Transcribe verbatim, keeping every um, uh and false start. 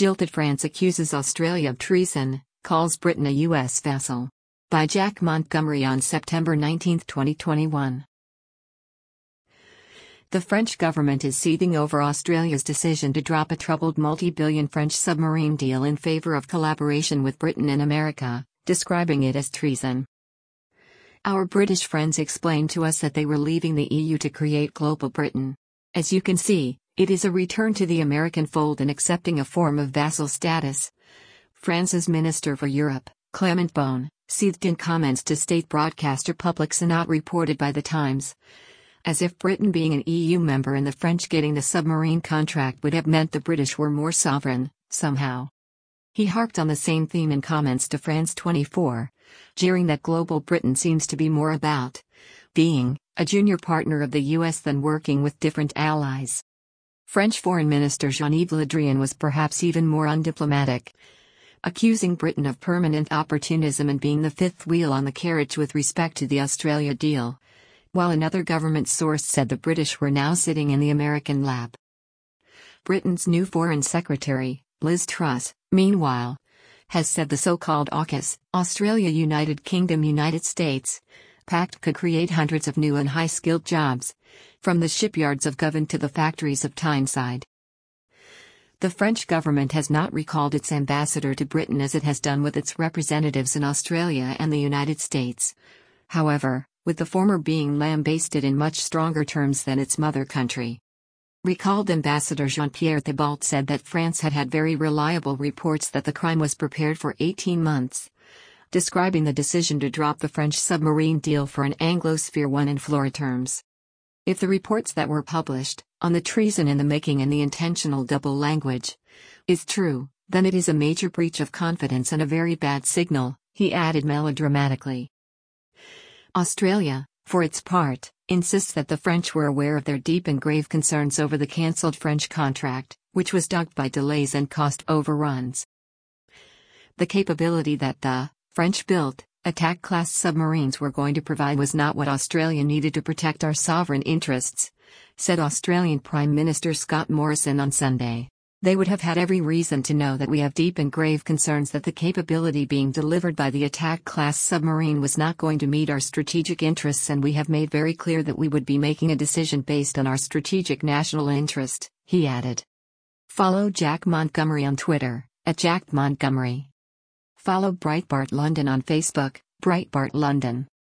Jilted France accuses Australia of treason, calls Britain a U S vassal. By Jack Montgomery on September nineteenth, twenty twenty-one. The French government is seething over Australia's decision to drop a troubled multi-billion French submarine deal in favor of collaboration with Britain and America, describing it as treason. Our British friends explained to us that they were leaving the E U to create Global Britain. As you can see, it is a return to the American fold and accepting a form of vassal status. France's Minister for Europe, Clement Beaune, seethed in comments to state broadcaster Public Sénat reported by The Times. As if Britain being an E U member and the French getting the submarine contract would have meant the British were more sovereign, somehow. He harped on the same theme in comments to France twenty-four, jeering that Global Britain seems to be more about being a junior partner of the U S than working with different allies. French Foreign Minister Jean-Yves Le Drian was perhaps even more undiplomatic, accusing Britain of permanent opportunism and being the fifth wheel on the carriage with respect to the Australia deal, while another government source said the British were now sitting in the American lap. Britain's new Foreign Secretary, Liz Truss, meanwhile, has said the so-called AUKUS, Australia-United Kingdom-United States, pact could create hundreds of new and high-skilled jobs, from the shipyards of Govan to the factories of Tyneside. The French government has not recalled its ambassador to Britain as it has done with its representatives in Australia and the United States. However, with the former being lambasted in much stronger terms than its mother country. Recalled Ambassador Jean-Pierre Thibault said that France had had very reliable reports that the crime was prepared for eighteen months, describing the decision to drop the French submarine deal for an Anglosphere one in Flora terms. If the reports that were published, on the treason in the making and the intentional double language, is true, then it is a major breach of confidence and a very bad signal, he added melodramatically. Australia, for its part, insists that the French were aware of their deep and grave concerns over the cancelled French contract, which was dogged by delays and cost overruns. The capability that the French-built, attack-class submarines were going to provide was not what Australia needed to protect our sovereign interests, said Australian Prime Minister Scott Morrison on Sunday. They would have had every reason to know that we have deep and grave concerns that the capability being delivered by the attack-class submarine was not going to meet our strategic interests, and we have made very clear that we would be making a decision based on our strategic national interest, he added. Follow Jack Montgomery on Twitter, at Jack Montgomery. Follow Breitbart London on Facebook, Breitbart London.